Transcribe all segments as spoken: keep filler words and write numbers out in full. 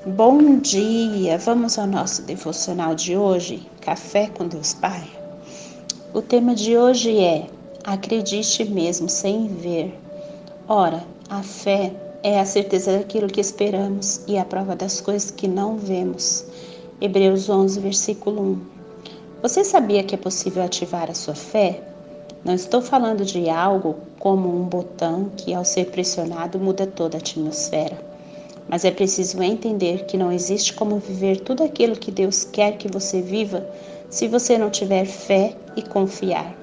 Bom dia! Vamos ao nosso devocional de hoje, Café com Deus Pai. O tema de hoje é: acredite mesmo sem ver. Ora, a fé é a certeza daquilo que esperamos e a prova das coisas que não vemos. Hebreus onze, versículo um. Você sabia que é possível ativar a sua fé? Não estou falando de algo como um botão que, ao ser pressionado, muda toda a atmosfera. Mas é preciso entender que não existe como viver tudo aquilo que Deus quer que você viva se você não tiver fé e confiar.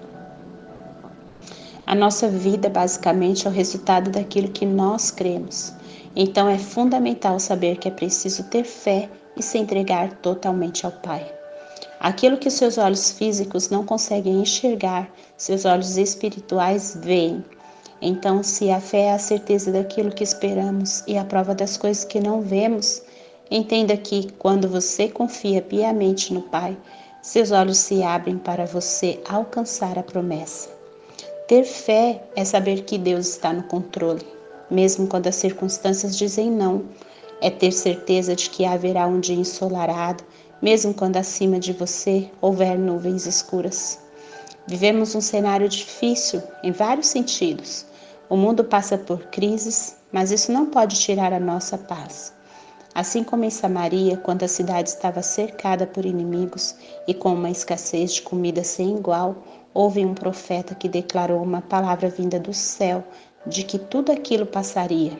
A nossa vida basicamente é o resultado daquilo que nós cremos. Então é fundamental saber que é preciso ter fé e se entregar totalmente ao Pai. Aquilo que seus olhos físicos não conseguem enxergar, seus olhos espirituais veem. Então, se a fé é a certeza daquilo que esperamos e a prova das coisas que não vemos, entenda que, quando você confia piamente no Pai, seus olhos se abrem para você alcançar a promessa. Ter fé é saber que Deus está no controle, mesmo quando as circunstâncias dizem não. É ter certeza de que haverá um dia ensolarado, mesmo quando acima de você houver nuvens escuras. Vivemos um cenário difícil em vários sentidos. O mundo passa por crises, mas isso não pode tirar a nossa paz. Assim como em Samaria, quando a cidade estava cercada por inimigos e com uma escassez de comida sem igual, houve um profeta que declarou uma palavra vinda do céu de que tudo aquilo passaria.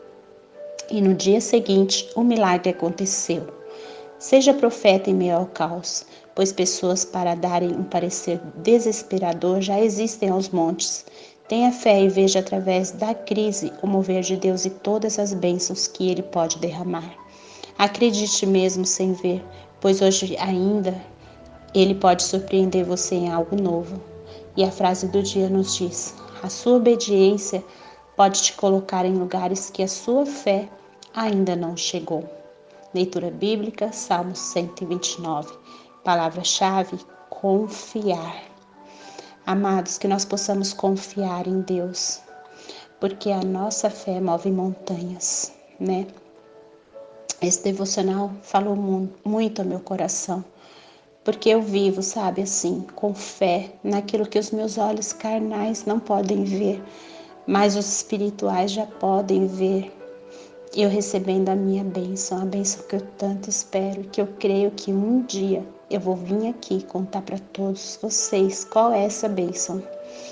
E no dia seguinte, o milagre aconteceu. Seja profeta em meio ao caos, pois pessoas para darem um parecer desesperador já existem aos montes. Tenha fé e veja através da crise o mover de Deus e todas as bênçãos que Ele pode derramar. Acredite mesmo sem ver, pois hoje ainda Ele pode surpreender você em algo novo. E a frase do dia nos diz: a sua obediência pode te colocar em lugares que a sua fé ainda não chegou. Leitura bíblica, Salmo cento e vinte e nove. Palavra-chave: confiar. Amados, que nós possamos confiar em Deus, porque a nossa fé move montanhas, né? Esse devocional falou muito ao meu coração, porque eu vivo, sabe, assim, com fé naquilo que os meus olhos carnais não podem ver, mas os espirituais já podem ver. Eu recebendo a minha bênção, a bênção que eu tanto espero, que eu creio que um dia eu vou vir aqui contar para todos vocês qual é essa bênção.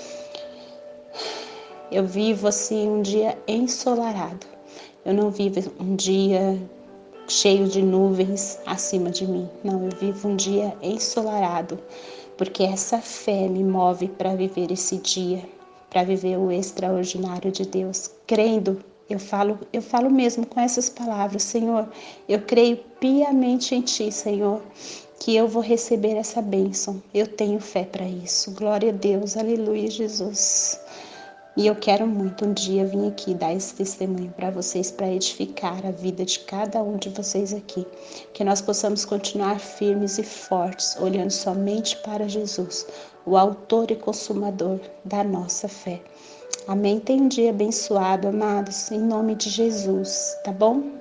Eu vivo assim um dia ensolarado, eu não vivo um dia cheio de nuvens acima de mim, não, eu vivo um dia ensolarado, porque essa fé me move para viver esse dia, para viver o extraordinário de Deus, crendo. Eu falo, eu falo mesmo com essas palavras: Senhor, eu creio piamente em Ti, Senhor, que eu vou receber essa bênção. Eu tenho fé para isso. Glória a Deus, aleluia, Jesus. E eu quero muito um dia vir aqui dar esse testemunho para vocês, para edificar a vida de cada um de vocês aqui. Que nós possamos continuar firmes e fortes, olhando somente para Jesus, o autor e consumador da nossa fé. Amém? Tenha um dia abençoado, amados, em nome de Jesus, tá bom?